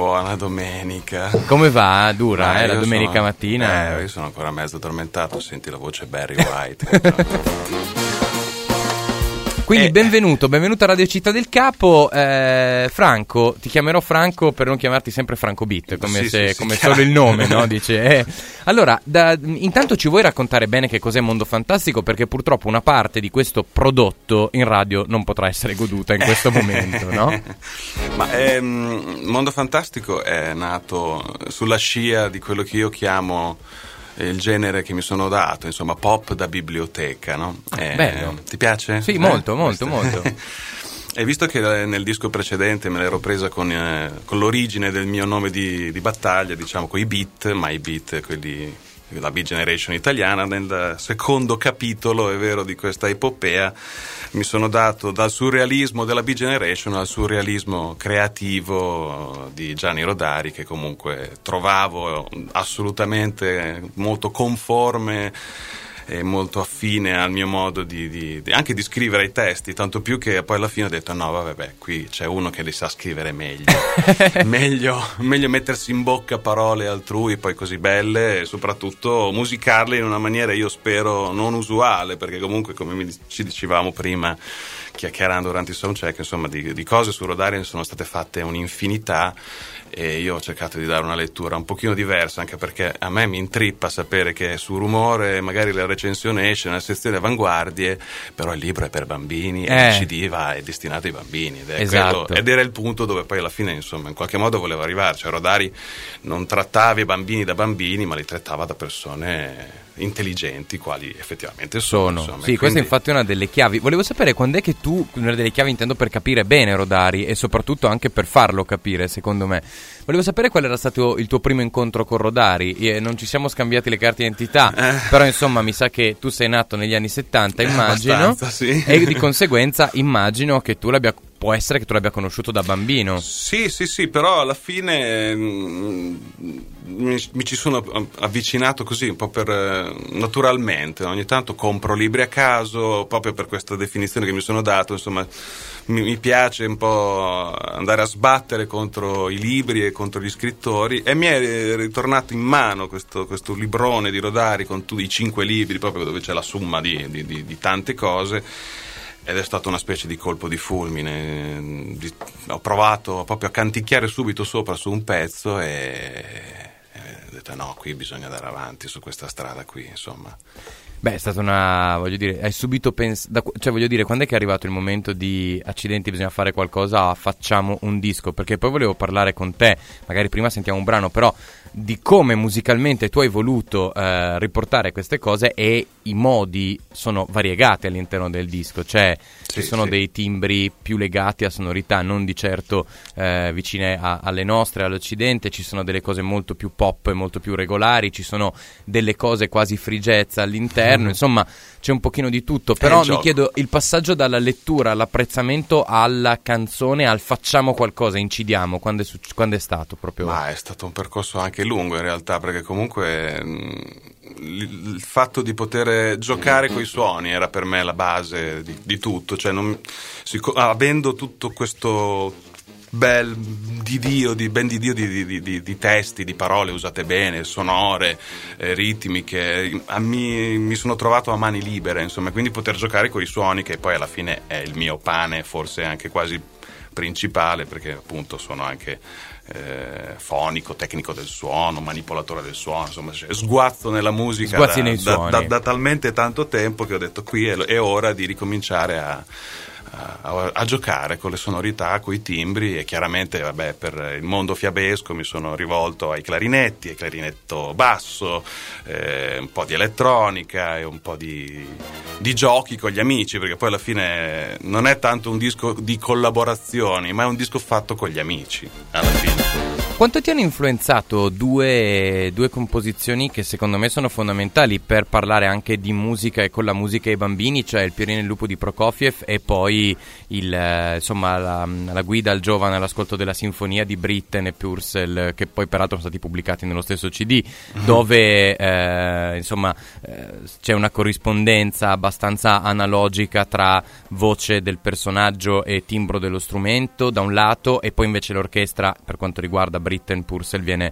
buona domenica. Come va? Dura, la domenica mattina? Io sono ancora mezzo addormentato, senti la voce Barry White. Quindi benvenuto a Radio Città del Capo. Franco, ti chiamerò Franco per non chiamarti sempre Franco Beat, come solo il nome, no? Dice. Allora, intanto ci vuoi raccontare bene che cos'è Mondo Fantastico, perché purtroppo una parte di questo prodotto in radio non potrà essere goduta in questo momento, no? Ma Mondo Fantastico è nato sulla scia di quello che io chiamo il genere che mi sono dato, insomma, pop da biblioteca, no? Bello. Ti piace? Sì, molto. E visto che nel disco precedente me l'ero presa con l'origine del mio nome di battaglia, diciamo, con i beat, ma i beat, quelli la Beat Generation italiana, nel secondo capitolo, è vero, di questa epopea mi sono dato dal surrealismo della Beat Generation al surrealismo creativo di Gianni Rodari, che comunque trovavo assolutamente molto conforme e molto affine al mio modo anche di scrivere i testi, tanto più che poi alla fine ho detto no vabbè, qui c'è uno che li sa scrivere meglio mettersi in bocca parole altrui poi così belle e soprattutto musicarle in una maniera, io spero, non usuale, perché comunque come ci dicevamo prima chiacchierando durante il soundcheck, insomma, di cose su Rodari ne sono state fatte un'infinità e io ho cercato di dare una lettura un pochino diversa, anche perché a me mi intrippa sapere che su Rumore magari la recensione esce nella sezione avanguardie, però il libro è per bambini e il CD è destinato ai bambini ed era il punto dove poi alla fine, insomma, in qualche modo volevo arrivare, cioè Rodari non trattava i bambini da bambini ma li trattava da persone intelligenti, quali effettivamente sono. Insomma, sì, questa è infatti una delle chiavi. Volevo sapere quando è che una delle chiavi intendo per capire bene Rodari e soprattutto anche per farlo capire, secondo me. Volevo sapere qual era stato il tuo primo incontro con Rodari. Non ci siamo scambiati le carte d'identità, però insomma mi sa che tu sei nato negli anni 70, immagino, sì. E di conseguenza immagino che può essere che tu l'abbia conosciuto da bambino. Sì, però alla fine mi ci sono avvicinato così un po' naturalmente. Ogni tanto compro libri a caso proprio per questa definizione che mi sono dato, insomma. Mi piace un po' andare a sbattere contro i libri e contro gli scrittori, e mi è ritornato in mano questo librone di Rodari con i 5 libri, proprio dove c'è la somma di tante cose, ed è stato una specie di colpo di fulmine. Ho provato proprio a canticchiare subito sopra su un pezzo e ho detto no, qui bisogna andare avanti su questa strada qui, insomma. Beh, è stata voglio dire, hai subito cioè voglio dire, quando è che è arrivato il momento di accidenti, bisogna fare qualcosa, facciamo un disco? Perché poi volevo parlare con te, magari prima sentiamo un brano, però di come musicalmente tu hai voluto riportare queste cose, e i modi sono variegati all'interno del disco, cioè ci sono dei timbri più legati a sonorità non di certo vicine alle nostre, all'Occidente, ci sono delle cose molto più pop e molto più regolari, ci sono delle cose quasi free jazz all'interno, insomma c'è un pochino di tutto, però mi chiedo il passaggio dalla lettura all'apprezzamento alla canzone, al facciamo qualcosa, incidiamo, quando è stato proprio? Ma è stato un percorso anche lungo in realtà, perché comunque il fatto di poter giocare coi suoni era per me la base di tutto, cioè avendo tutto questo ben di Dio di testi, di parole usate bene, sonore, ritmiche, mi sono trovato a mani libere, insomma, quindi poter giocare con i suoni, che poi alla fine è il mio pane, forse anche quasi principale, perché appunto sono anche fonico, tecnico del suono, manipolatore del suono, insomma, sguazzo nella musica da talmente tanto tempo che ho detto qui è ora di ricominciare a giocare con le sonorità, con i timbri, e chiaramente per il mondo fiabesco mi sono rivolto ai clarinetti, ai clarinetto basso, un po' di elettronica e un po' di giochi con gli amici, perché poi alla fine non è tanto un disco di collaborazioni, ma è un disco fatto con gli amici alla fine. Quanto ti hanno influenzato due composizioni che secondo me sono fondamentali per parlare anche di musica e con la musica ai bambini, cioè Il Piorino e il lupo di Prokofiev e poi la guida al giovane all'ascolto della sinfonia di Britten e Purcell, che poi peraltro sono stati pubblicati nello stesso CD, dove c'è una corrispondenza abbastanza analogica tra voce del personaggio e timbro dello strumento da un lato, e poi invece l'orchestra, per quanto riguarda Britten Britten Purcell viene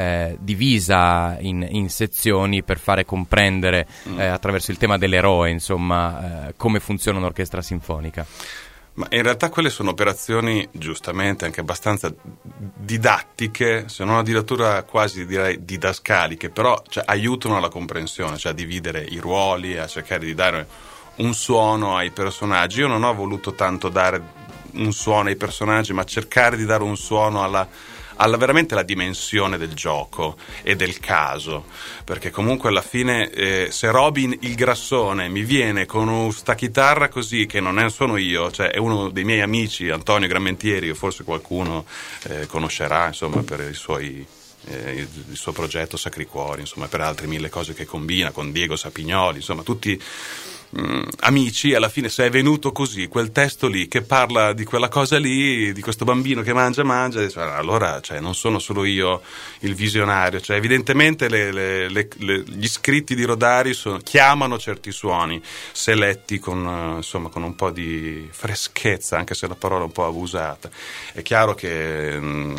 divisa in sezioni per fare comprendere attraverso il tema dell'eroe, insomma, come funziona un'orchestra sinfonica. Ma in realtà quelle sono operazioni giustamente anche abbastanza didattiche, se non addirittura quasi direi didascaliche, però aiutano alla comprensione, cioè a dividere i ruoli, a cercare di dare un suono ai personaggi. Io non ho voluto tanto dare un suono ai personaggi, ma cercare di dare un suono alla veramente la dimensione del gioco e del caso, perché comunque alla fine se Robin il grassone mi viene con sta chitarra così, che non sono io, cioè è uno dei miei amici, Antonio Grammentieri, che forse qualcuno conoscerà, insomma, per il suo progetto Sacri Cuori, insomma, per altre 1000 cose che combina con Diego Sapignoli, insomma tutti amici. Alla fine, se è venuto così quel testo lì che parla di quella cosa lì, di questo bambino che mangia, allora non sono solo io il visionario, evidentemente gli scritti di Rodari chiamano certi suoni, se letti con un po' di freschezza, anche se la parola è un po' abusata. È chiaro che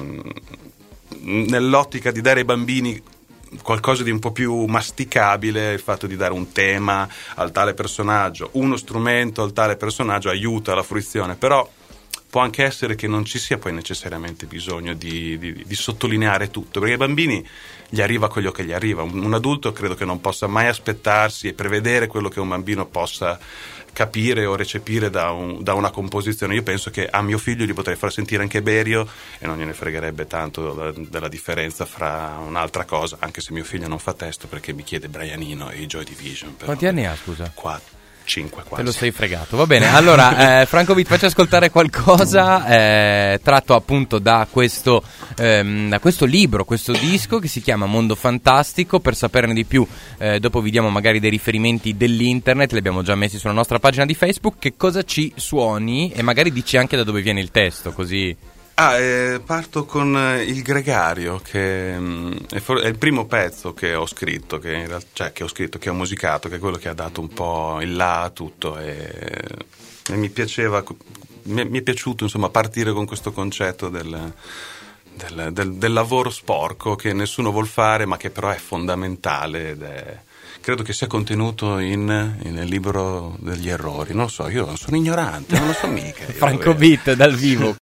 nell'ottica di dare ai bambini qualcosa di un po' più masticabile, il fatto di dare un tema al tale personaggio, uno strumento al tale personaggio aiuta la fruizione, però può anche essere che non ci sia poi necessariamente bisogno di sottolineare tutto, perché ai bambini gli arriva quello che gli arriva. Un adulto credo che non possa mai aspettarsi e prevedere quello che un bambino possa capire o recepire da una composizione. Io penso che a mio figlio gli potrei far sentire anche Berio e non gliene fregherebbe tanto della differenza fra un'altra cosa, anche se mio figlio non fa testo perché mi chiede Brianino e i Joy Division. Quanti anni ha, scusa? 4. 5 quasi. Te lo sei fregato, va bene. Allora, Franco Witt, facci ascoltare qualcosa tratto appunto da questo libro, questo disco che si chiama Mondo Fantastico. Per saperne di più, dopo vi diamo magari dei riferimenti dell'internet, li abbiamo già messi sulla nostra pagina di Facebook. Che cosa ci suoni e magari dici anche da dove viene il testo, così... Parto con il Gregario, che è il primo pezzo che ho scritto, che ho musicato, che è quello che ha dato un po' il là a tutto, e mi è piaciuto insomma partire con questo concetto del lavoro sporco che nessuno vuol fare, ma che però è fondamentale ed credo che sia contenuto nel libro degli errori. Non lo so, io sono ignorante, non lo so mica. Franco Witt dal vivo.